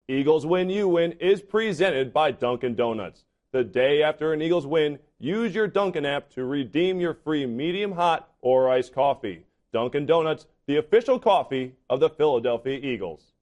Eagles Win, You Win is presented by Dunkin' Donuts. The day after an Eagles win, use your Dunkin' app to redeem your free medium hot or iced coffee. Dunkin' Donuts, the official coffee of the Philadelphia Eagles.